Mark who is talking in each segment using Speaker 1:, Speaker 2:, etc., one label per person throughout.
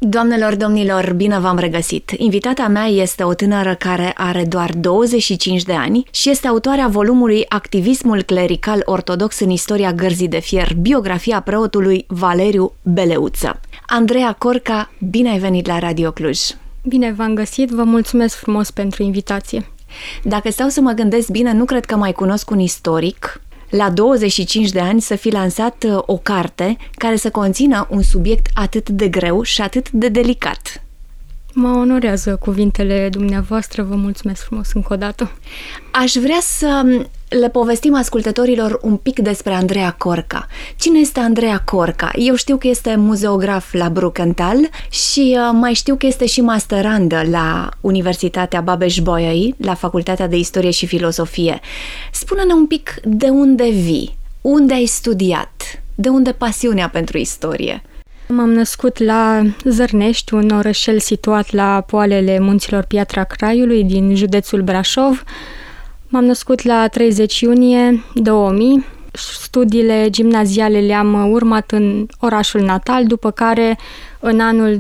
Speaker 1: Doamnelor, domnilor, bine v-am regăsit! Invitata mea este o tânără care are doar 25 de ani și este autoarea volumului Activismul clerical ortodox în istoria Gărzii de Fier, biografia preotului Valeriu Beleuță. Andreea Corca, bine ai venit la Radio Cluj!
Speaker 2: Bine v-am găsit, vă mulțumesc frumos pentru invitație.
Speaker 1: Dacă stau să mă gândesc bine, nu cred că mai cunosc un istoric la 25 de ani să fi lansat o carte care să conțină un subiect atât de greu și atât de delicat.
Speaker 2: Mă onorează cuvintele dumneavoastră, vă mulțumesc frumos încă o dată.
Speaker 1: Aș vrea să le povestim ascultătorilor un pic despre Andreea Corca. Cine este Andreea Corca? Eu știu că este muzeograf la Brukenthal și mai știu că este și masterandă la Universitatea Babeș-Bolyai, la Facultatea de Istorie și Filosofie. Spune-ne un pic de unde vii, unde ai studiat, de unde pasiunea pentru istorie?
Speaker 2: M-am născut la Zărnești, un orășel situat la poalele munților Piatra Craiului din județul Brașov. M-am născut la 30 iunie 2000. Studiile gimnaziale le-am urmat în orașul natal, după care în anul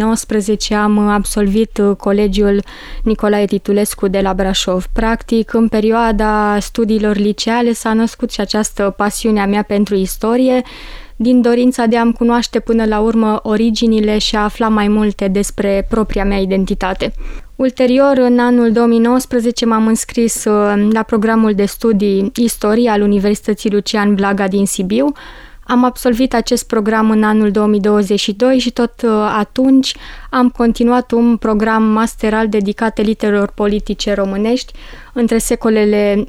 Speaker 2: 2019 am absolvit Colegiul Nicolae Titulescu de la Brașov. Practic, în perioada studiilor liceale s-a născut și această pasiune a mea pentru istorie, din dorința de a-mi cunoaște până la urmă originile și a afla mai multe despre propria mea identitate. Ulterior, în anul 2019, m-am înscris la programul de studii Istorie al Universității Lucian Blaga din Sibiu. Am absolvit acest program în anul 2022 și tot atunci am continuat un program masteral dedicat elitelor politice românești între secolele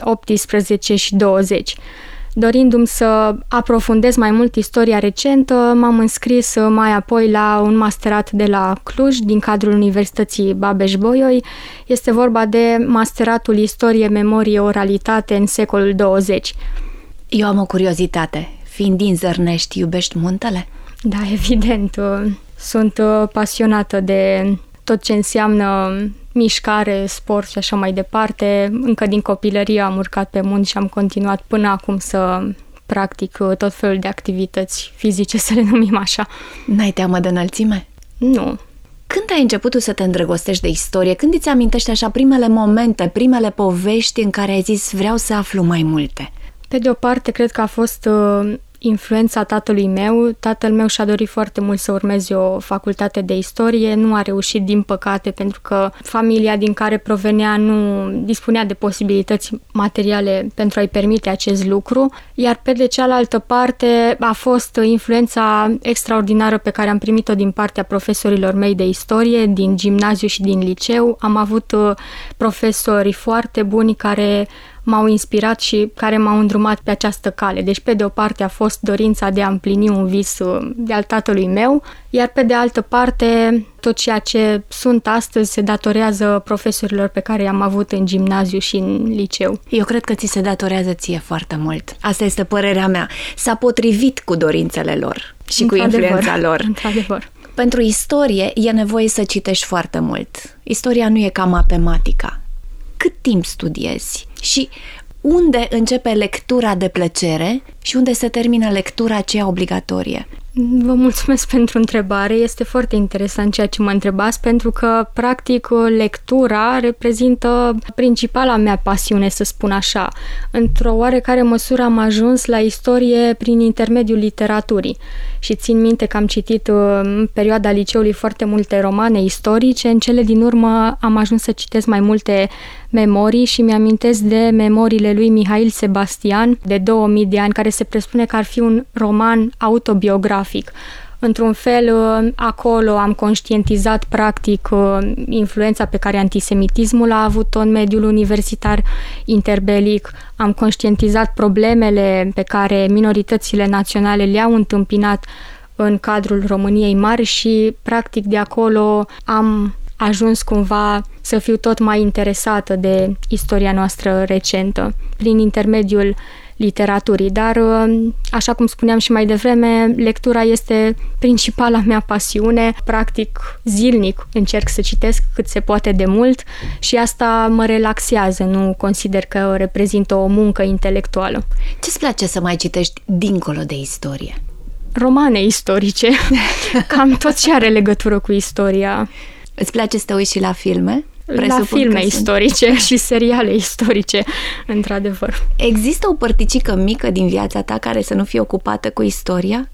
Speaker 2: 18 și 20. Dorindu-mi să aprofundez mai mult istoria recentă, m-am înscris mai apoi la un masterat de la Cluj, din cadrul Universității Babeș-Bolyai. Este vorba de masteratul Istorie, Memorie, Oralitate în secolul 20.
Speaker 1: Eu am o curiozitate. Fiind din Zărnești, iubești muntele?
Speaker 2: Da, evident. Sunt pasionată de tot ce înseamnă mișcare, sport și așa mai departe. Încă din copilărie am urcat pe munți și am continuat până acum să practic tot felul de activități fizice, să le numim așa.
Speaker 1: N-ai teamă de înălțime?
Speaker 2: Nu.
Speaker 1: Când ai început să te îndrăgostești de istorie? Când îți amintești așa primele momente, primele povești în care ai zis vreau să aflu mai multe?
Speaker 2: Pe de o parte, cred că a fost influența tatălui meu. Tatăl meu și-a dorit foarte mult să urmeze o facultate de istorie. Nu a reușit, din păcate, pentru că familia din care provenea nu dispunea de posibilități materiale pentru a-i permite acest lucru. Iar pe de cealaltă parte a fost influența extraordinară pe care am primit-o din partea profesorilor mei de istorie, din gimnaziu și din liceu. Am avut profesori foarte buni care m-au inspirat și care m-au îndrumat pe această cale. Deci, pe de o parte a fost dorința de a împlini un vis de al tatălui meu, iar pe de altă parte, tot ceea ce sunt astăzi se datorează profesorilor pe care i-am avut în gimnaziu și în liceu.
Speaker 1: Eu cred că ți se datorează ție foarte mult. Asta este părerea mea. S-a potrivit cu dorințele lor și cu influența lor.
Speaker 2: Într-adevăr.
Speaker 1: Pentru istorie e nevoie să citești foarte mult. Istoria nu e ca matematica. Cât timp studiezi? Și unde începe lectura de plăcere și unde se termină lectura aceea obligatorie?
Speaker 2: Vă mulțumesc pentru întrebare. Este foarte interesant ceea ce mă întrebați, pentru că, practic, lectura reprezintă principala mea pasiune, să spun așa. Într-o oarecare măsură am ajuns la istorie prin intermediul literaturii. Și țin minte că am citit în perioada liceului foarte multe romane istorice. În cele din urmă am ajuns să citesc mai multe memorii și mi-amintesc de memoriile lui Mihail Sebastian, de 2000 de ani, care se presupune că ar fi un roman autobiografic. Într-un fel, acolo am conștientizat practic influența pe care antisemitismul a avut-o în mediul universitar interbelic, am conștientizat problemele pe care minoritățile naționale le-au întâmpinat în cadrul României Mari și practic de acolo am ajuns cumva să fiu tot mai interesată de istoria noastră recentă, prin intermediul literaturii. Dar, așa cum spuneam și mai devreme, lectura este principala mea pasiune. Practic, zilnic încerc să citesc cât se poate de mult și asta mă relaxează. Nu consider că reprezintă o muncă intelectuală.
Speaker 1: Ce-ți place să mai citești dincolo de istorie?
Speaker 2: Romane istorice, cam tot ce are legătură cu istoria.
Speaker 1: Îți place să te uiți și la filme?
Speaker 2: La filme istorice și seriale istorice, într-adevăr.
Speaker 1: Există o părticică mică din viața ta care să nu fie ocupată cu istoria?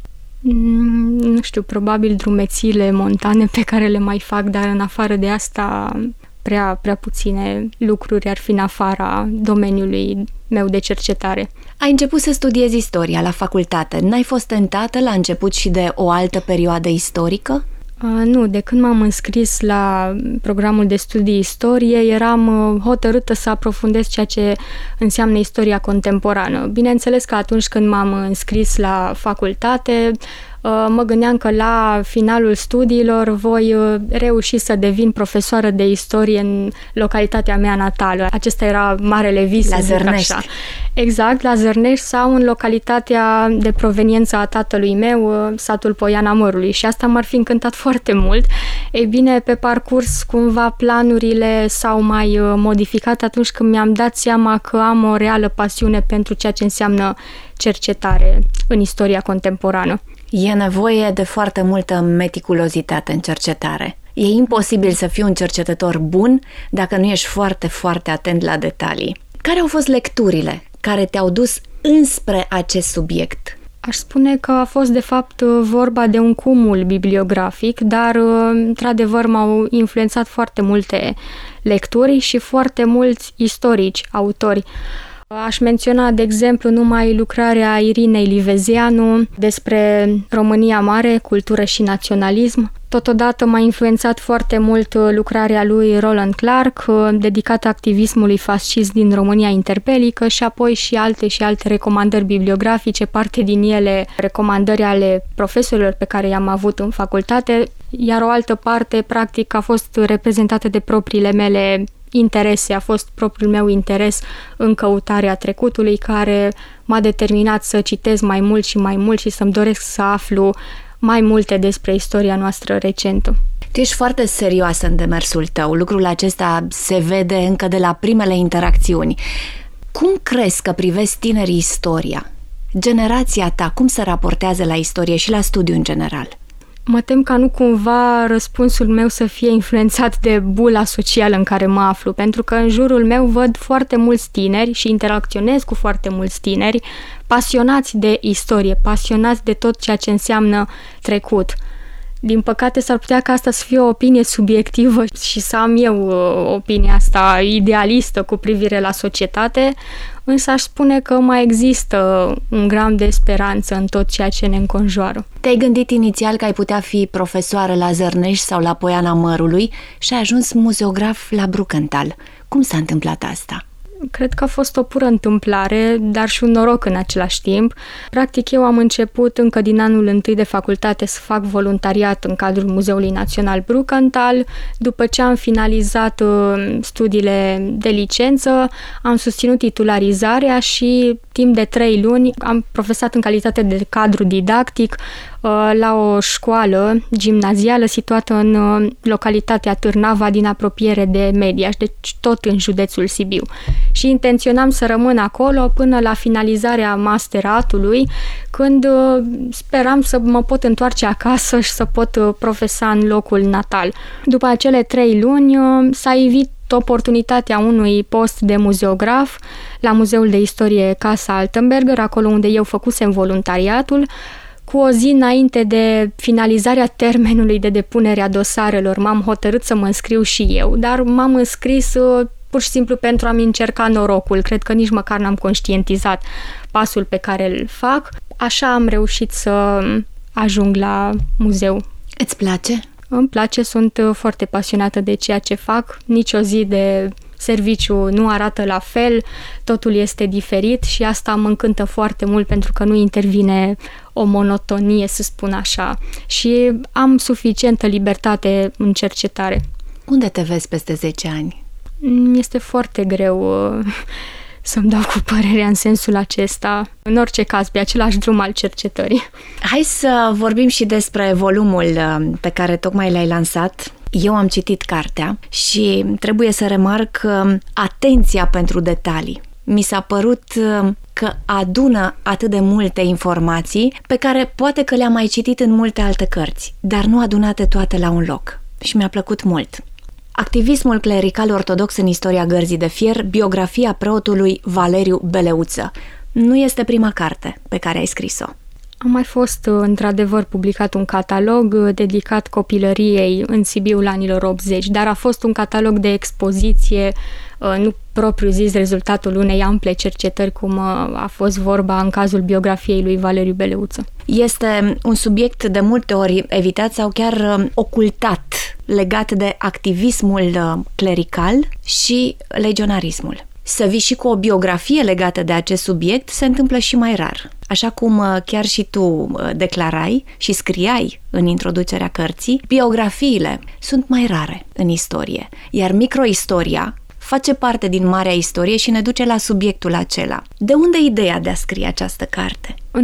Speaker 2: Nu știu, probabil drumețiile montane pe care le mai fac, dar în afară de asta prea puține lucruri ar fi în afara domeniului meu de cercetare.
Speaker 1: Ai început să studiezi istoria la facultate. N-ai fost tentată la început și de o altă perioadă istorică?
Speaker 2: Nu, de când m-am înscris la programul de studii istorie, eram hotărâtă să aprofundez ceea ce înseamnă istoria contemporană. Bineînțeles că atunci când m-am înscris la facultate, mă gândeam că la finalul studiilor voi reuși să devin profesoară de istorie în localitatea mea natală. Acesta era marele vis,
Speaker 1: la Zărnești.
Speaker 2: Așa. Exact, la Zărnești sau în localitatea de proveniență a tatălui meu, satul Poiana Mărului, și asta m-ar fi încântat foarte mult. Ei bine, pe parcurs, cumva planurile s-au mai modificat atunci când mi-am dat seama că am o reală pasiune pentru ceea ce înseamnă cercetare în istoria contemporană.
Speaker 1: E nevoie de foarte multă meticulozitate în cercetare. E imposibil să fii un cercetător bun dacă nu ești foarte, foarte atent la detalii. Care au fost lecturile care te-au dus înspre acest subiect?
Speaker 2: Aș spune că a fost de fapt vorba de un cumul bibliografic, dar într-adevăr m-au influențat foarte multe lecturi și foarte mulți istorici, autori. Aș menționa, de exemplu, numai lucrarea Irinei Livezeanu despre România Mare, cultură și naționalism. Totodată m-a influențat foarte mult lucrarea lui Roland Clark, dedicată activismului fascist din România interbelică, și apoi și alte recomandări bibliografice, parte din ele recomandări ale profesorilor pe care i-am avut în facultate, iar o altă parte, practic, a fost reprezentată de propriile mele interese, a fost propriul meu interes în căutarea trecutului, care m-a determinat să citesc mai mult și să-mi doresc să aflu mai multe despre istoria noastră recentă.
Speaker 1: Tu ești foarte serioasă în demersul tău, lucrul acesta se vede încă de la primele interacțiuni. Cum crezi că privesc tinerii istoria? Generația ta, cum se raportează la istorie și la studiu în general?
Speaker 2: Mă tem ca nu cumva răspunsul meu să fie influențat de bula socială în care mă aflu, pentru că în jurul meu văd foarte mulți tineri și interacționez cu foarte mulți tineri pasionați de istorie, pasionați de tot ceea ce înseamnă trecut. Din păcate s-ar putea ca asta să fie o opinie subiectivă și să am eu opinia asta idealistă cu privire la societate, însă aș spune că mai există un gram de speranță în tot ceea ce ne înconjoară.
Speaker 1: Te-ai gândit inițial că ai putea fi profesoară la Zărnești sau la Poiana Mărului și ai ajuns muzeograf la Brukenthal. Cum s-a întâmplat asta?
Speaker 2: Cred că a fost o pură întâmplare, dar și un noroc în același timp. Practic, eu am început încă din anul 1 de facultate să fac voluntariat în cadrul Muzeului Național Brukenthal. După ce am finalizat studiile de licență, am susținut titularizarea și timp de 3 luni am profesat în calitate de cadru didactic la o școală gimnazială situată în localitatea Târnava, din apropiere de Mediaș, deci tot în județul Sibiu. Și intenționam să rămân acolo până la finalizarea masteratului, când speram să mă pot întoarce acasă și să pot profesa în locul natal. După acele 3 luni s-a ivit oportunitatea unui post de muzeograf la Muzeul de Istorie Casa Altenberger, acolo unde eu făcusem voluntariatul. Cu o zi înainte de finalizarea termenului de depunere a dosarelor, m-am hotărât să mă înscriu și eu, dar m-am înscris pur și simplu pentru a-mi încerca norocul. Cred că nici măcar n-am conștientizat pasul pe care îl fac. Așa am reușit să ajung la muzeu.
Speaker 1: Îți place?
Speaker 2: Îmi place, sunt foarte pasionată de ceea ce fac. Nici o zi de serviciu nu arată la fel, totul este diferit și asta mă încântă foarte mult, pentru că nu intervine o monotonie, să spun așa, și am suficientă libertate în cercetare.
Speaker 1: Unde te vezi peste 10 ani?
Speaker 2: Este foarte greu să-mi dau cu părerea în sensul acesta. În orice caz, pe același drum al cercetării.
Speaker 1: Hai să vorbim și despre volumul pe care tocmai l-ai lansat. Eu am citit cartea și trebuie să remarc atenția pentru detalii. Mi s-a părut că adună atât de multe informații pe care poate că le-am mai citit în multe alte cărți, dar nu adunate toate la un loc. Și mi-a plăcut mult. Activismul clerical ortodox în istoria gărzii de fier, biografia preotului Valeriu Beleuță. Nu este prima carte pe care ai scris-o.
Speaker 2: A mai fost, într-adevăr, publicat un catalog dedicat copilăriei în Sibiul anilor 80, dar a fost un catalog de expoziție, nu propriu zis rezultatul unei ample cercetări, cum a fost vorba în cazul biografiei lui Valeriu Beleuță.
Speaker 1: Este un subiect de multe ori evitat sau chiar ocultat, legat de activismul clerical și legionarismul. Să vii și cu o biografie legată de acest subiect se întâmplă și mai rar. Așa cum chiar și tu declarai și scriai în introducerea cărții, biografiile sunt mai rare în istorie, iar microistoria face parte din marea istorie și ne duce la subiectul acela. De unde ideea de a scrie această carte?
Speaker 2: În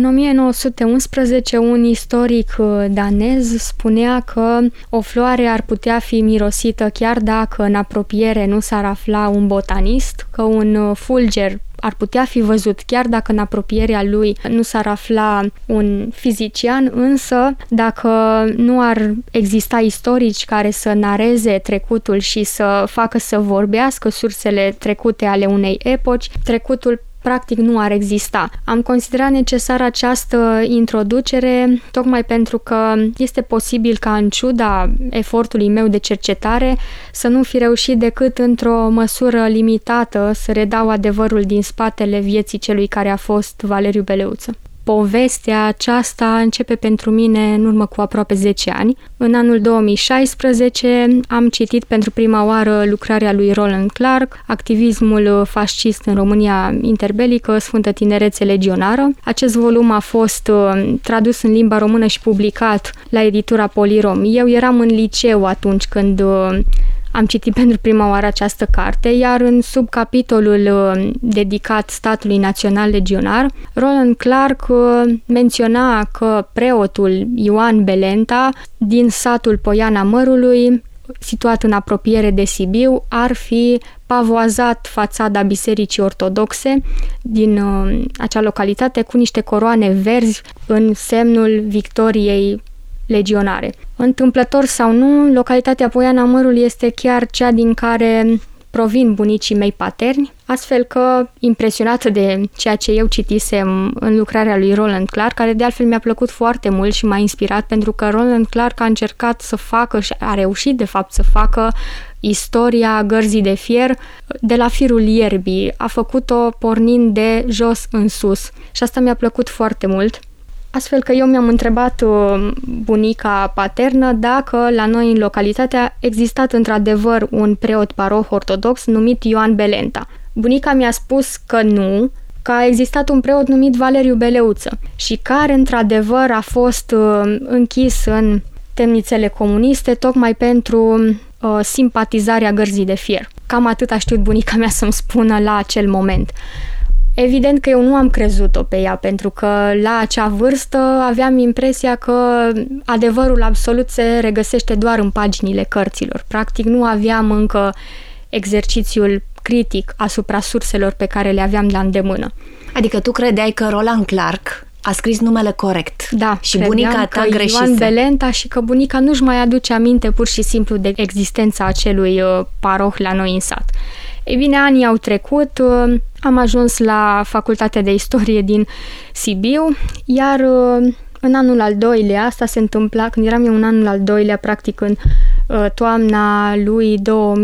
Speaker 2: 1911, un istoric danez spunea că o floare ar putea fi mirosită chiar dacă în apropiere nu s-ar afla un botanist, că un fulger ar putea fi văzut chiar dacă în apropierea lui nu s-ar afla un fizician, însă dacă nu ar exista istorici care să nareze trecutul și să facă să vorbească sursele trecute ale unei epoci, trecutul practic nu ar exista. Am considerat necesară această introducere tocmai pentru că este posibil ca în ciuda efortului meu de cercetare să nu fi reușit decât într-o măsură limitată să redau adevărul din spatele vieții celui care a fost Valeriu Beleuță. Povestea aceasta începe pentru mine în urmă cu aproape 10 ani. În anul 2016 am citit pentru prima oară lucrarea lui Roland Clark, Activismul fascist în România interbelică, Sfântă Tinerețe legionară. Acest volum a fost tradus în limba română și publicat la editura Polirom. Eu eram în liceu atunci când am citit pentru prima oară această carte, iar în subcapitolul dedicat statului național legionar, Roland Clark menționa că preotul Ioan Belenta din satul Poiana Mărului, situat în apropiere de Sibiu, ar fi pavoazat fațada bisericii ortodoxe din acea localitate cu niște coroane verzi în semnul victoriei legionare. Întâmplător sau nu, localitatea Poiana Mărului este chiar cea din care provin bunicii mei paterni, astfel că, impresionată de ceea ce eu citisem în lucrarea lui Roland Clark, care de altfel mi-a plăcut foarte mult și m-a inspirat, pentru că Roland Clark a încercat să facă și a reușit de fapt să facă istoria gărzii de fier de la firul ierbii. A făcut-o pornind de jos în sus și asta mi-a plăcut foarte mult. Astfel că eu mi-am întrebat bunica paternă dacă la noi în localitate a existat într-adevăr un preot paroh ortodox numit Ioan Belenta. Bunica mi-a spus că nu, că a existat un preot numit Valeriu Beleuță și care într-adevăr a fost închis în temnițele comuniste tocmai pentru simpatizarea gărzii de fier. Cam atât a știut bunica mea să-mi spună la acel moment. Evident că eu nu am crezut-o pe ea, pentru că la acea vârstă aveam impresia că adevărul absolut se regăsește doar în paginile cărților. Practic nu aveam încă exercițiul critic asupra surselor pe care le aveam la îndemână.
Speaker 1: Adică tu credeai că Roland Clark a scris numele corect.
Speaker 2: Da,
Speaker 1: și bunica ta greșise.
Speaker 2: Ioan Belenta și că bunica nu-și mai aduce aminte pur și simplu de existența acelui paroh la noi în sat. Ei bine, anii au trecut, am ajuns la Facultatea de Istorie din Sibiu, iar în anul al doilea, asta se întâmpla când eram eu în anul al doilea, practic în toamna lui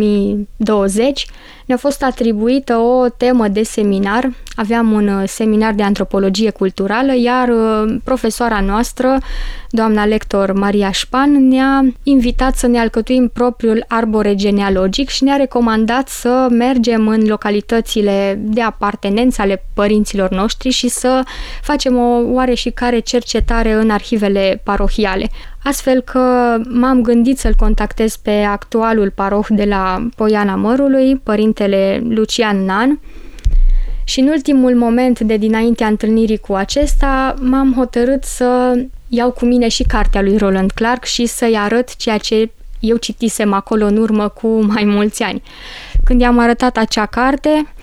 Speaker 2: 2020, ne-a fost atribuită o temă de seminar. Aveam un seminar de antropologie culturală, iar profesoara noastră, doamna lector Maria Șpan, ne-a invitat să ne alcătuim propriul arbore genealogic și ne-a recomandat să mergem în localitățile de apartenență ale părinților noștri și să facem o oareșicare cercetare în arhivele parohiale. Astfel că m-am gândit să-l contactez pe actualul paroh de la Poiana Mărului, părintele Lucian Nan, și în ultimul moment de dinaintea întâlnirii cu acesta m-am hotărât să iau cu mine și cartea lui Roland Clark și să-i arăt ceea ce eu citisem acolo în urmă cu mai mulți ani. Când i-am arătat acea carte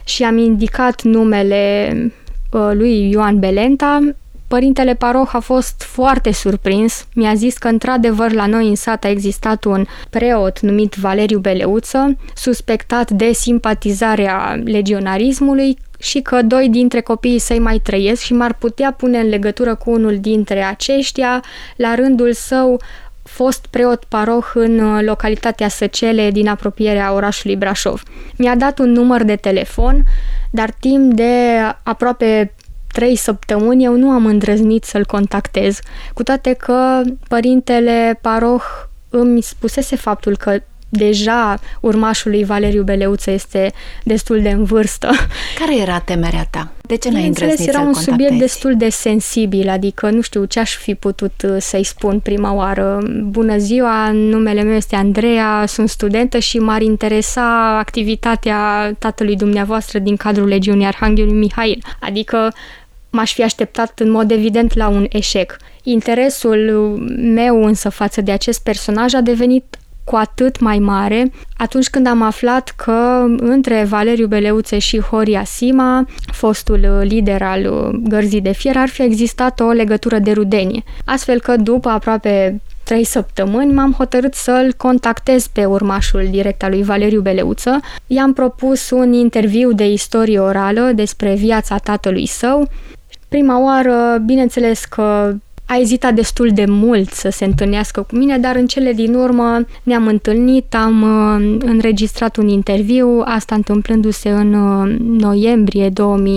Speaker 2: și am indicat numele lui Ioan Belenta, părintele paroh a fost foarte surprins. Mi-a zis că într-adevăr la noi în sat a existat un preot numit Valeriu Beleuță, suspectat de simpatizarea legionarismului și că 2 dintre copiii săi mai trăiesc și m-ar putea pune în legătură cu unul dintre aceștia, la rândul său fost preot paroh în localitatea Săcele din apropierea orașului Brașov. Mi-a dat un număr de telefon, dar timp de aproape 3 săptămâni eu nu am îndrăznit să-l contactez, cu toate că părintele paroh îmi spusese faptul că deja urmașul lui Valeriu Beleuță este destul de în vârstă.
Speaker 1: Care era temerea ta? De ce n-ai îndrăznit să-l
Speaker 2: era un
Speaker 1: contactezi?
Speaker 2: subiect destul de sensibil, adică nu știu ce aș fi putut să-i spun prima oară. Bună ziua, numele meu este Andreea, sunt studentă și m-ar interesa activitatea tatălui dumneavoastră din cadrul Legiunii Arhanghelului Mihail. Adică m-aș fi așteptat în mod evident la un eșec. Interesul meu însă față de acest personaj a devenit cu atât mai mare atunci când am aflat că între Valeriu Beleuță și Horia Sima, fostul lider al Gărzii de Fier, ar fi existat o legătură de rudenie. Astfel că după aproape 3 săptămâni m-am hotărât să-l contactez pe urmașul direct al lui Valeriu Beleuță. I-am propus un interviu de istorie orală despre viața tatălui său. Prima oară, bineînțeles că a ezitat destul de mult să se întâlnească cu mine, dar în cele din urmă ne-am întâlnit, am înregistrat un interviu, asta întâmplându-se în noiembrie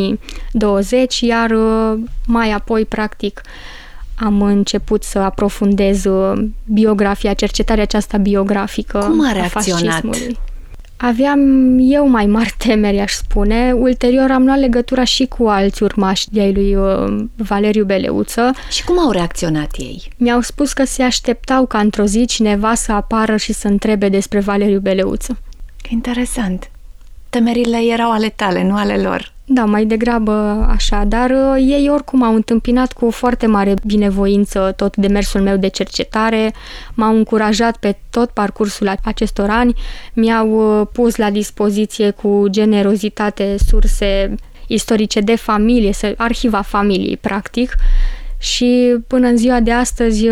Speaker 2: 2020, iar mai apoi, practic, am început să aprofundez biografia, cercetarea aceasta biografică.
Speaker 1: Cum a
Speaker 2: a
Speaker 1: reacționat?
Speaker 2: fascismului. Aveam eu mai mari temeri, aș spune. Ulterior am luat legătura și cu alți urmași de-ai lui Valeriu Beleuță.
Speaker 1: Și cum au reacționat ei?
Speaker 2: Mi-au spus că se așteptau ca într-o zi cineva să apară și să întrebe despre Valeriu Beleuță.
Speaker 1: Interesant. Temerile erau ale tale, nu ale lor.
Speaker 2: Da, mai degrabă așa, dar ei oricum au întâmpinat cu foarte mare binevoință tot demersul meu de cercetare, m-au încurajat pe tot parcursul acestor ani, mi-au pus la dispoziție cu generozitate surse istorice de familie, arhiva familiei, practic, și până în ziua de astăzi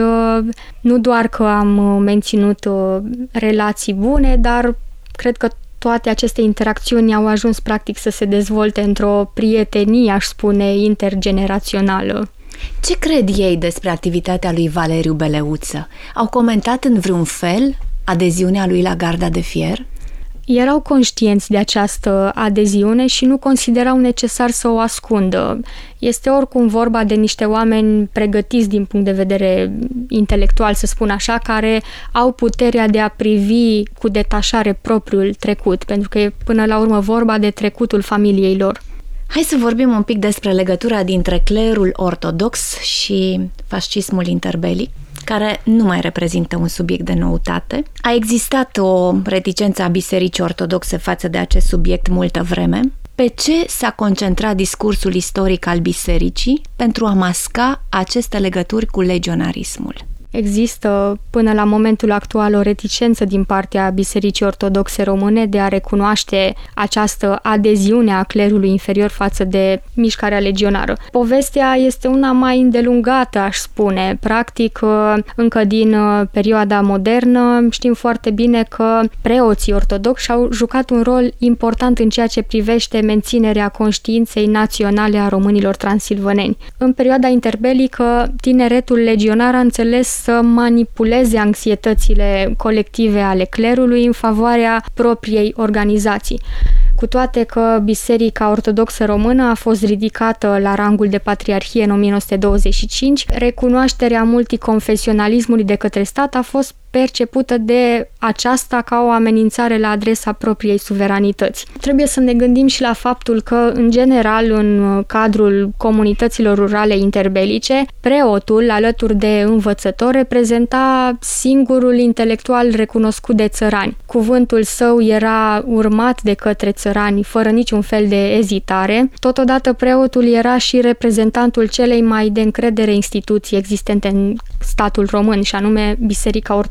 Speaker 2: nu doar că am menținut relații bune, dar cred că toate aceste interacțiuni au ajuns practic să se dezvolte într-o prietenie, aș spune, intergenerațională.
Speaker 1: Ce cred ei despre activitatea lui Valeriu Beleuță? Au comentat în vreun fel adeziunea lui la Garda de Fier?
Speaker 2: Erau conștienți de această adeziune și nu considerau necesar să o ascundă. Este oricum vorba de niște oameni pregătiți din punct de vedere intelectual, să spun așa, care au puterea de a privi cu detașare propriul trecut, pentru că e până la urmă vorba de trecutul familiei lor.
Speaker 1: Hai să vorbim un pic despre legătura dintre clerul ortodox și fascismul interbelic, care nu mai reprezintă un subiect de noutate. A existat o reticență a Bisericii Ortodoxe față de acest subiect multă vreme. Pe ce s-a concentrat discursul istoric al Bisericii pentru a masca aceste legături cu legionarismul?
Speaker 2: Există până la momentul actual o reticență din partea Bisericii Ortodoxe Române de a recunoaște această adeziune a clerului inferior față de mișcarea legionară. Povestea este una mai îndelungată, aș spune. Practic, încă din perioada modernă știm foarte bine că preoții ortodoxi au jucat un rol important în ceea ce privește menținerea conștiinței naționale a românilor transilvaneni. În perioada interbelică, tineretul legionar a înțeles să manipuleze anxietățile colective ale clerului în favoarea propriei organizații. Cu toate că Biserica Ortodoxă Română a fost ridicată la rangul de patriarhie în 1925, recunoașterea multiconfesionalismului de către stat a fost percepută de aceasta ca o amenințare la adresa propriei suveranități. Trebuie să ne gândim și la faptul că, în general, în cadrul comunităților rurale interbelice, preotul, alături de învățător, reprezenta singurul intelectual recunoscut de țărani. Cuvântul său era urmat de către țărani fără niciun fel de ezitare. Totodată, preotul era și reprezentantul celei mai de încredere instituții existente în statul român, și anume Biserica Ortodoxă.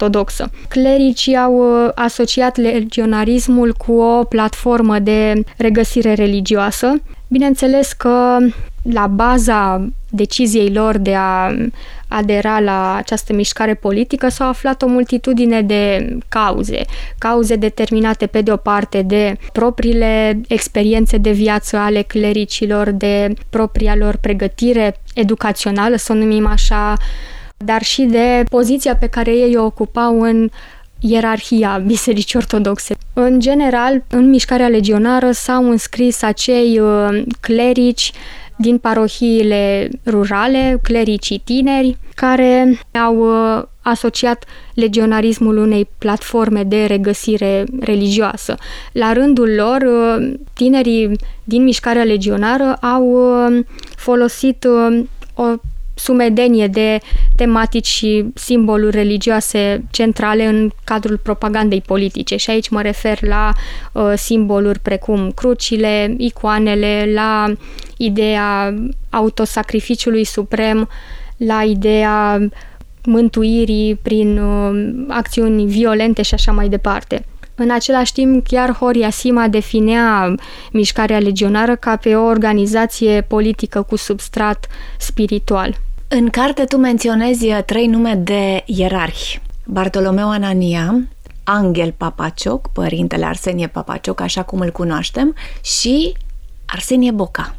Speaker 2: ortodoxă. Clericii au asociat legionarismul cu o platformă de regăsire religioasă. Bineînțeles că la baza deciziei lor de a adera la această mișcare politică s-au aflat o multitudine de cauze determinate pe de o parte de propriile experiențe de viață ale clericilor, de propria lor pregătire educațională, să o numim așa, dar și de poziția pe care ei o ocupau în ierarhia Bisericii Ortodoxe. În general, în mișcarea legionară s-au înscris acei clerici din parohiile rurale, clericii tineri, care au asociat legionarismul unei platforme de regăsire religioasă. La rândul lor, tinerii din mișcarea legionară au folosit o sumedenie de tematici și simboluri religioase centrale în cadrul propagandei politice. Și aici mă refer la simboluri precum crucile, icoanele, la ideea autosacrificiului suprem, la ideea mântuirii prin acțiuni violente și așa mai departe. În același timp, chiar Horia Sima definea mișcarea legionară ca pe o organizație politică cu substrat spiritual.
Speaker 1: În carte tu menționezi 3 nume de ierarhi. Bartolomeu Anania, Anghel Papacioc, părintele Arsenie Papacioc, așa cum îl cunoaștem, și Arsenie Boca.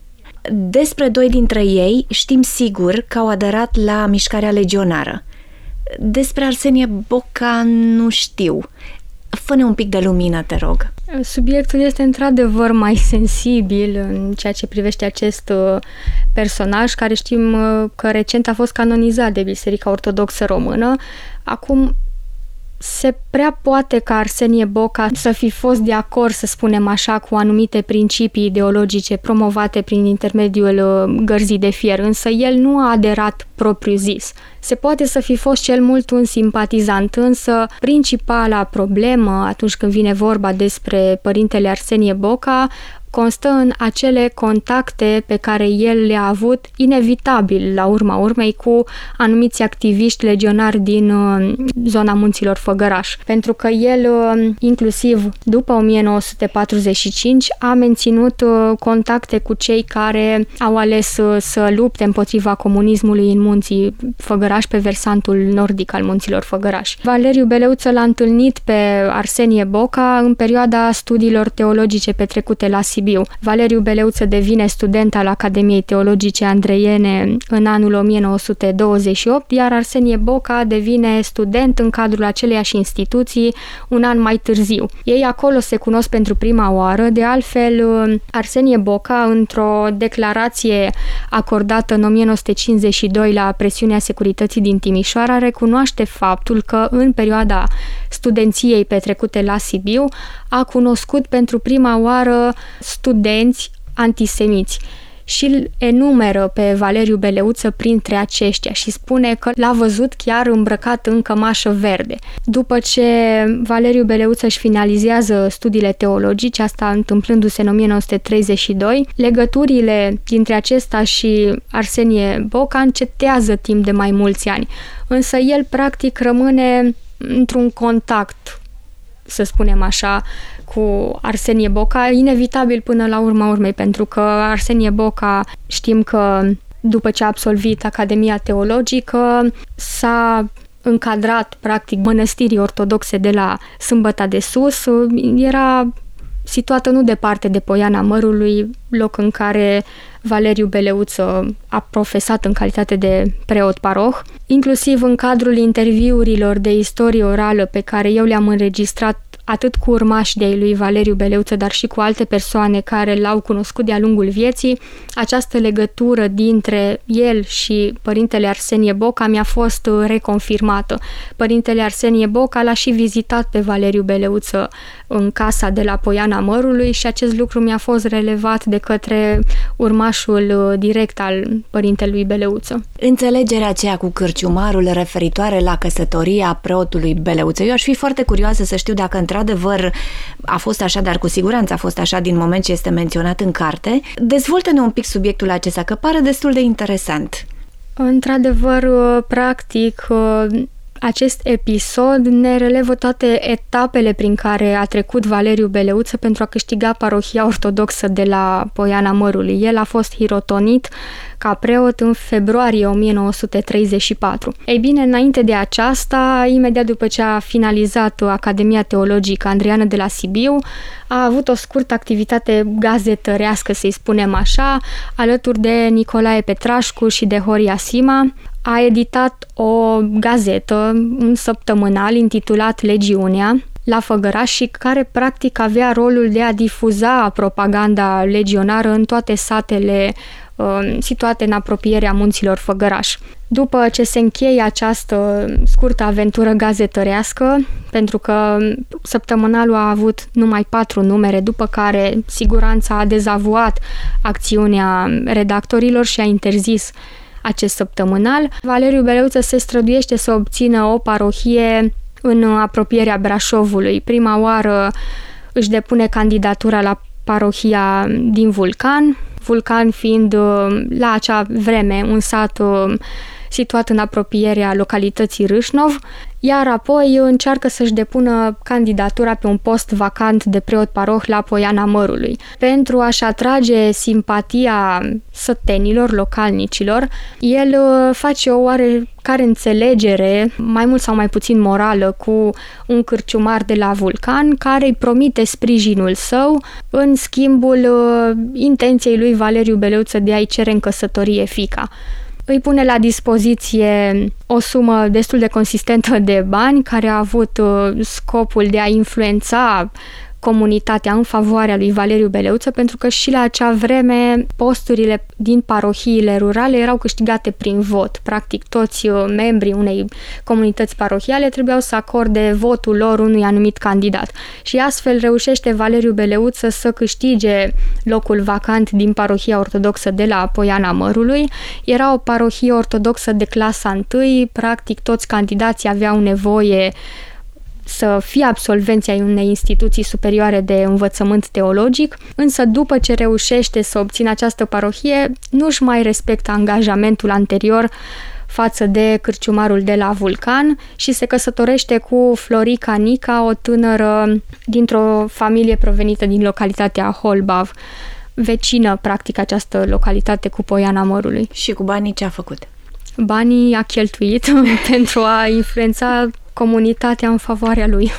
Speaker 1: Despre 2 dintre ei știm sigur că au aderat la mișcarea legionară. Despre Arsenie Boca nu știu. Fă-ne un pic de lumină, te rog.
Speaker 2: Subiectul este într-adevăr mai sensibil în ceea ce privește acest personaj, care știm că recent a fost canonizat de Biserica Ortodoxă Română. Acum, se prea poate ca Arsenie Boca să fi fost de acord, să spunem așa, cu anumite principii ideologice promovate prin intermediul gărzii de fier, însă el nu a aderat propriu-zis. Se poate să fi fost cel mult un simpatizant, însă principala problemă atunci când vine vorba despre părintele Arsenie Boca constă în acele contacte pe care el le-a avut inevitabil la urma urmei cu anumiți activiști legionari din zona Munților Făgăraș. Pentru că el, inclusiv după 1945, a menținut contacte cu cei care au ales să lupte împotriva comunismului în Munții Făgăraș, pe versantul nordic al Munților Făgăraș. Valeriu Beleuță l-a întâlnit pe Arsenie Boca în perioada studiilor teologice petrecute la Sibiu. Valeriu Beleuță devine student al Academiei Teologice Andreiene în anul 1928, iar Arsenie Boca devine student în cadrul aceleiași instituții un an mai târziu. Ei acolo se cunosc pentru prima oară. De altfel, Arsenie Boca, într-o declarație acordată în 1952 la presiunea securității din Timișoara, recunoaște faptul că în perioada studenției petrecute la Sibiu a cunoscut pentru prima oară studenți antisemiți și îl enumeră pe Valeriu Beleuță printre aceștia și spune că l-a văzut chiar îmbrăcat în cămașă verde. După ce Valeriu Beleuță își finalizează studiile teologice, asta întâmplându-se în 1932, legăturile dintre acesta și Arsenie Boca încetează timp de mai mulți ani, însă el practic rămâne într-un contact, să spunem așa, cu Arsenie Boca, inevitabil până la urma urmei, pentru că Arsenie Boca, știm că după ce a absolvit Academia Teologică, s-a încadrat practic mănăstirii ortodoxe de la Sâmbăta de Sus. Era situată nu departe de Poiana Mărului, loc în care Valeriu Beleuță a profesat în calitate de preot paroh. Inclusiv în cadrul interviurilor de istorie orală pe care eu le-am înregistrat atât cu urmași de lui Valeriu Beleuță, dar și cu alte persoane care l-au cunoscut de-a lungul vieții, această legătură dintre el și părintele Arsenie Boca mi-a fost reconfirmată. Părintele Arsenie Boca l-a și vizitat pe Valeriu Beleuță în casa de la Poiana Mărului și acest lucru mi-a fost relevat de către urmașul direct al părintelui Beleuță.
Speaker 1: Înțelegerea aceea cu cârciumarul referitoare la căsătoria preotului Beleuță. Eu aș fi foarte curioasă să știu dacă într-adevăr a fost așa, dar cu siguranță a fost așa din moment ce este menționat în carte. Dezvoltă-ne un pic subiectul acesta, că pare destul de interesant.
Speaker 2: Într-adevăr, practic, Acest episod ne relevă toate etapele prin care a trecut Valeriu Beleuță pentru a câștiga parohia ortodoxă de la Poiana Mărului. El a fost hirotonit ca preot în februarie 1934. Ei bine, înainte de aceasta, imediat după ce a finalizat Academia Teologică Andreiană de la Sibiu, a avut o scurtă activitate gazetărească, să-i spunem așa, alături de Nicolae Petrașcu și de Horia Sima. A editat o gazetă, un săptămânal intitulat Legiunea, la Făgăraș și care practic avea rolul de a difuza propaganda legionară în toate satele situate în apropierea munților Făgăraș. După ce se încheie această scurtă aventură gazetărească, pentru că săptămânalul a avut numai 4 numere, după care siguranța a dezavuat acțiunea redactorilor și a interzis acest săptămânal, Valeriu Beleuță se străduiește să obțină o parohie în apropierea Brașovului. Prima oară își depune candidatura la parohia din Vulcan fiind la acea vreme un sat situat în apropierea localității Râșnov, iar apoi încearcă să-și depună candidatura pe un post vacant de preot paroh la Poiana Mărului. Pentru a-și atrage simpatia sătenilor, localnicilor, el face o oarecare înțelegere, mai mult sau mai puțin morală, cu un cârciumar de la Vulcan, care îi promite sprijinul său în schimbul intenției lui Valeriu Beleuță de a-i cere în căsătorie fiica. Îi pune la dispoziție o sumă destul de consistentă de bani, care a avut scopul de a influența comunitatea în favoarea lui Valeriu Beleuță, pentru că și la acea vreme posturile din parohiile rurale erau câștigate prin vot. Practic toți membrii unei comunități parohiale trebuiau să acorde votul lor unui anumit candidat. Și astfel reușește Valeriu Beleuță să câștige locul vacant din parohia ortodoxă de la Poiana Mărului. Era o parohie ortodoxă de clasa 1, practic toți candidații aveau nevoie să fie absolvenți ai unei instituții superioare de învățământ teologic, însă după ce reușește să obțină această parohie, nu-și mai respectă angajamentul anterior față de cârciumarul de la Vulcan și se căsătorește cu Florica Nica, o tânără dintr-o familie provenită din localitatea Holbav, vecină, practic, această localitate cu Poiana Mărului.
Speaker 1: Și cu banii ce a făcut?
Speaker 2: Banii a cheltuit pentru a influența comunitatea în favoarea lui.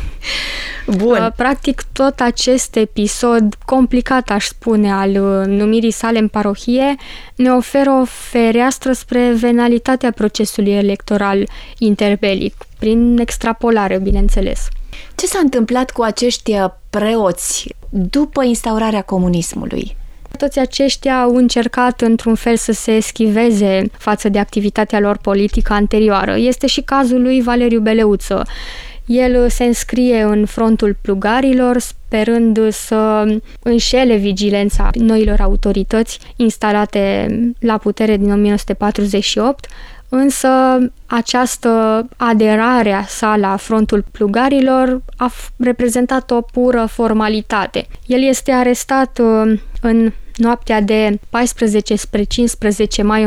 Speaker 1: Bun.
Speaker 2: Practic, tot acest episod complicat, aș spune, al numirii sale în parohie, ne oferă o fereastră spre venalitatea procesului electoral interbelic, prin extrapolare, bineînțeles.
Speaker 1: Ce s-a întâmplat cu acești preoți după instaurarea comunismului?
Speaker 2: Toți aceștia au încercat într-un fel să se eschiveze față de activitatea lor politică anterioară. Este și cazul lui Valeriu Beleuță. El se înscrie în frontul plugarilor, sperând să înșele vigilența noilor autorități instalate la putere din 1948, însă această aderare a sa la frontul plugarilor a reprezentat o pură formalitate. El este arestat în noaptea de 14 spre 15 mai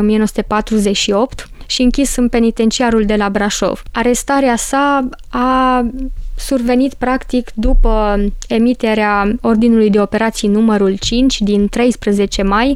Speaker 2: 1948 și închis în penitenciarul de la Brașov. Arestarea sa a survenit practic după emiterea Ordinului de Operații numărul 5 din 13 mai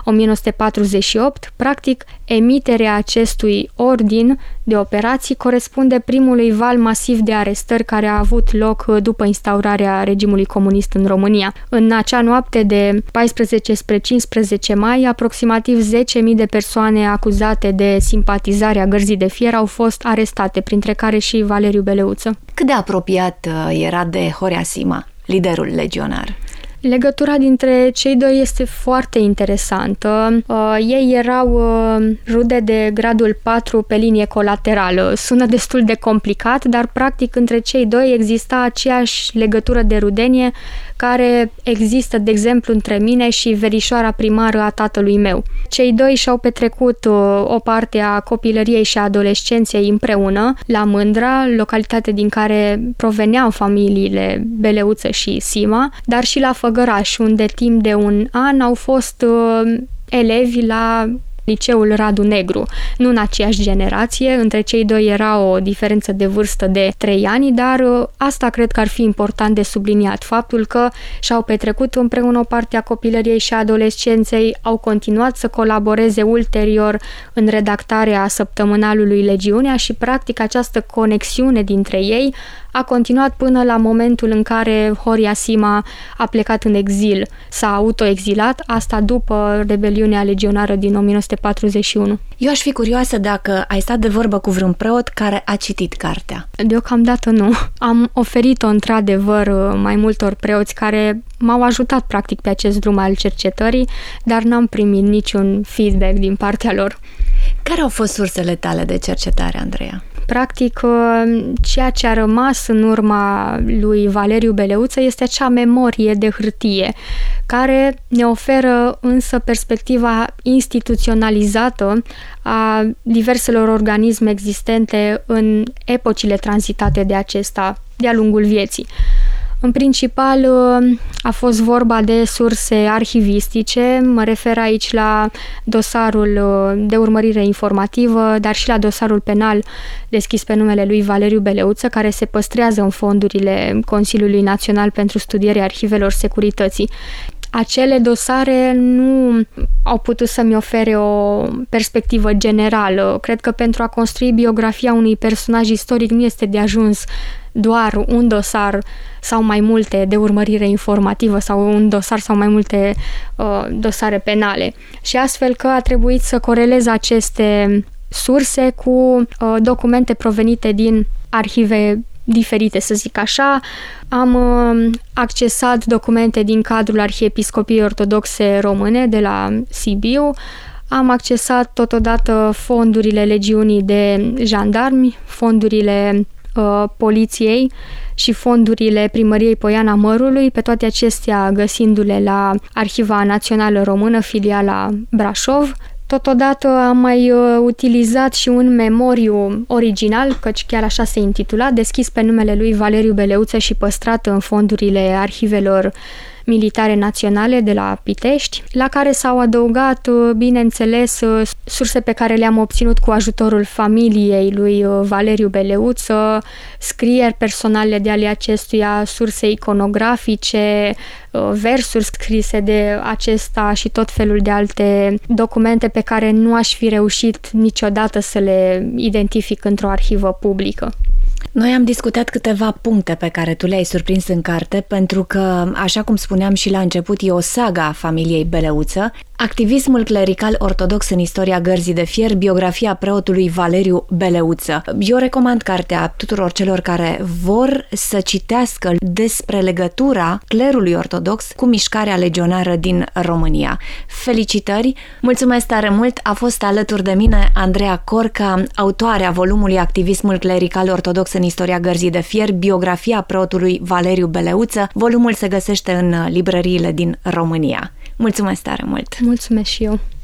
Speaker 2: 1948. Practic, emiterea acestui ordin de operații corespunde primului val masiv de arestări care a avut loc după instaurarea regimului comunist în România. În acea noapte de 14 spre 15 mai, aproximativ 10.000 de persoane acuzate de simpatizare a Gărzii de Fier au fost arestate, printre care și Valeriu Beleuță.
Speaker 1: Cât de apropiat era de Horia Sima, liderul legionar?
Speaker 2: Legătura dintre cei doi este foarte interesantă. Ei erau rude de gradul 4 pe linie colaterală. Sună destul de complicat, dar practic între cei doi exista aceeași legătură de rudenie care există, de exemplu, între mine și verișoara primară a tatălui meu. Cei doi și-au petrecut o parte a copilăriei și a adolescenței împreună la Mândra, localitate din care proveneau familiile Beleuță și Sima, dar și la Făgăraș, unde timp de un an au fost elevi la liceul Radu Negru, nu în aceeași generație, între cei doi era o diferență de vârstă de 3 ani, dar asta cred că ar fi important de subliniat, faptul că și-au petrecut împreună o parte a copilăriei și a adolescenței, au continuat să colaboreze ulterior în redactarea săptămânalului Legiunea și practic această conexiune dintre ei a continuat până la momentul în care Horia Sima a plecat în exil, s-a autoexilat, asta după rebeliunea legionară din 1941.
Speaker 1: Eu aș fi curioasă dacă ai stat de vorbă cu vreun preot care a citit cartea.
Speaker 2: Deocamdată nu. Am oferit-o într-adevăr mai multor preoți care m-au ajutat practic pe acest drum al cercetării, dar n-am primit niciun feedback din partea lor.
Speaker 1: Care au fost sursele tale de cercetare, Andreea?
Speaker 2: Practic, ceea ce a rămas în urma lui Valeriu Beleuță este acea memorie de hârtie, care ne oferă însă perspectiva instituționalizată a diverselor organisme existente în epocile tranzitate de acesta de-a lungul vieții. În principal a fost vorba de surse arhivistice, mă refer aici la dosarul de urmărire informativă, dar și la dosarul penal deschis pe numele lui Valeriu Beleuță, care se păstrează în fondurile Consiliului Național pentru Studierea Arhivelor Securității. Acele dosare nu au putut să-mi ofere o perspectivă generală. Cred că pentru a construi biografia unui personaj istoric nu este de ajuns doar un dosar sau mai multe de urmărire informativă sau un dosar sau mai multe dosare penale. Și astfel că a trebuit să corelez aceste surse cu documente provenite din arhive diferite, să zic așa. Am accesat documente din cadrul Arhiepiscopiei Ortodoxe Române de la Sibiu, am accesat totodată fondurile Legiunii de Jandarmi, fondurile Poliției și fondurile Primăriei Poiana Mărului, pe toate acestea găsindu-le la Arhiva Națională Română, filiala Brașov. Totodată am mai utilizat și un memoriu original, căci chiar așa se intitula, deschis pe numele lui Valeriu Beleuță și păstrat în fondurile arhivelor militare naționale de la Pitești, la care s-au adăugat, bineînțeles, surse pe care le-am obținut cu ajutorul familiei lui Valeriu Beleuță, scrieri personale de ale acestuia, surse iconografice, versuri scrise de acesta și tot felul de alte documente pe care nu aș fi reușit niciodată să le identific într-o arhivă publică.
Speaker 1: Noi am discutat câteva puncte pe care tu le-ai surprins în carte, pentru că, așa cum spuneam și la început, e o saga a familiei Beleuță. Activismul clerical ortodox în istoria Gărzii de Fier, biografia preotului Valeriu Beleuță. Eu recomand cartea tuturor celor care vor să citească despre legătura clerului ortodox cu mișcarea legionară din România. Felicitări! Mulțumesc tare mult! A fost alături de mine Andreea Corca, autoarea volumului Activismul clerical ortodox în istoria Gărzii de Fier, biografia preotului Valeriu Beleuță. Volumul se găsește în librăriile din România. Mulțumesc tare mult!
Speaker 2: Mulțumesc și eu!